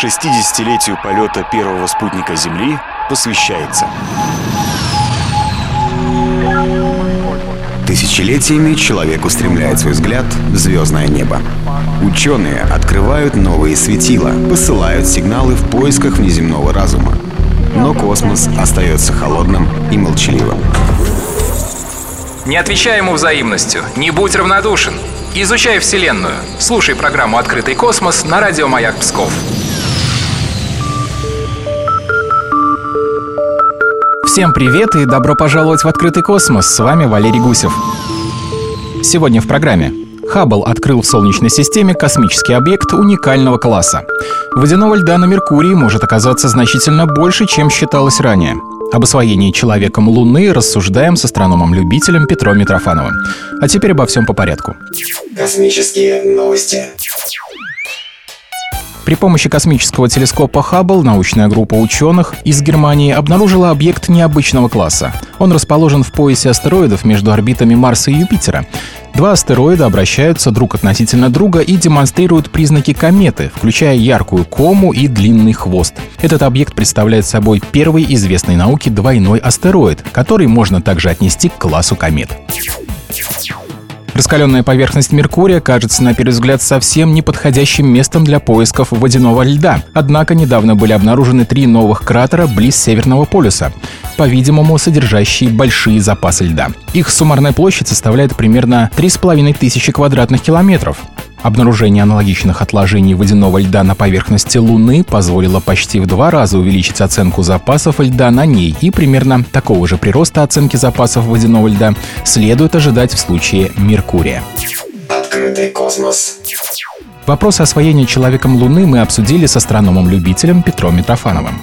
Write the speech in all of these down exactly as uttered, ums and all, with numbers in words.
шестидесятилетию полета первого спутника Земли посвящается. Тысячелетиями человек устремляет свой взгляд в звездное небо. Ученые открывают новые светила, посылают сигналы в поисках внеземного разума. Но космос остается холодным и молчаливым. Не отвечай ему взаимностью, не будь равнодушен. Изучай Вселенную. Слушай программу «Открытый космос» на радио «Маяк Псков». Всем привет и добро пожаловать в «Открытый космос». С вами Валерий Гусев. Сегодня в программе. Хаббл открыл в Солнечной системе космический объект уникального класса. Водяного льда на Меркурии может оказаться значительно больше, чем считалось ранее. Об освоении человеком Луны рассуждаем с астрономом-любителем Петром Митрофановым. А теперь обо всем по порядку. Космические новости. При помощи космического телескопа Хаббл научная группа ученых из Германии обнаружила объект необычного класса. Он расположен в поясе астероидов между орбитами Марса и Юпитера. Два астероида обращаются друг относительно друга и демонстрируют признаки кометы, включая яркую кому и длинный хвост. Этот объект представляет собой первый известный науке двойной астероид, который можно также отнести к классу комет. Раскаленная поверхность Меркурия кажется на первый взгляд совсем неподходящим местом для поисков водяного льда. Однако недавно были обнаружены три новых кратера близ Северного полюса, по-видимому, содержащие большие запасы льда. Их суммарная площадь составляет примерно три с половиной тысячи квадратных километров. Обнаружение аналогичных отложений водяного льда на поверхности Луны позволило почти в два раза увеличить оценку запасов льда на ней, и примерно такого же прироста оценки запасов водяного льда следует ожидать в случае Меркурия. Открытый космос. Вопрос освоения человеком Луны мы обсудили с астрономом-любителем Петром Митрофановым.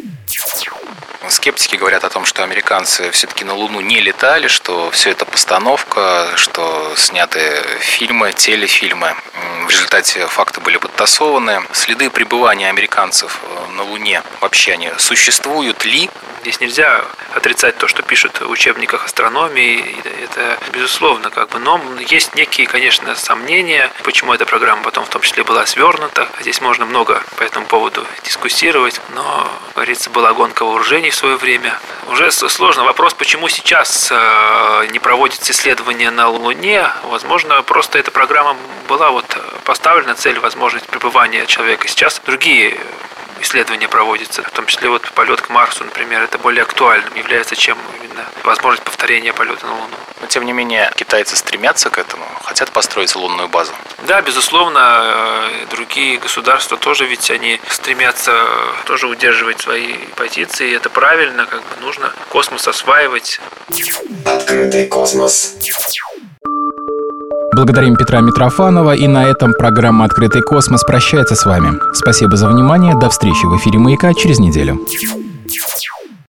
Скептики говорят о том, что американцы все-таки на Луну не летали, что все это постановка, что сняты фильмы, телефильмы. В результате факты были подтасованы. Следы пребывания американцев на Луне вообще они существуют ли? Здесь нельзя отрицать то, что пишут в учебниках астрономии. Это безусловно, как бы, но есть некие, конечно, сомнения, почему эта программа потом в том числе была свернута. Здесь можно много по этому поводу дискуссировать, но, как говорится, была гонка вооружений в свое время. Уже сложно вопрос, почему сейчас не проводятся исследования на Луне. Возможно, просто эта программа была вот поставлена цель, возможность пребывания человека. Сейчас другие исследования проводятся, в том числе вот полет к Марсу, например, это более актуальным является, чем именно возможность повторения полета на Луну. Но, тем не менее, китайцы стремятся к этому, хотят построить лунную базу. Да, безусловно, другие государства тоже, ведь они стремятся тоже удерживать свои позиции, это правильно, как бы нужно космос осваивать. Открытый космос. Благодарим Петра Митрофанова, и на этом программа «Открытый космос» прощается с вами. Спасибо за внимание, до встречи в эфире «Маяка» через неделю.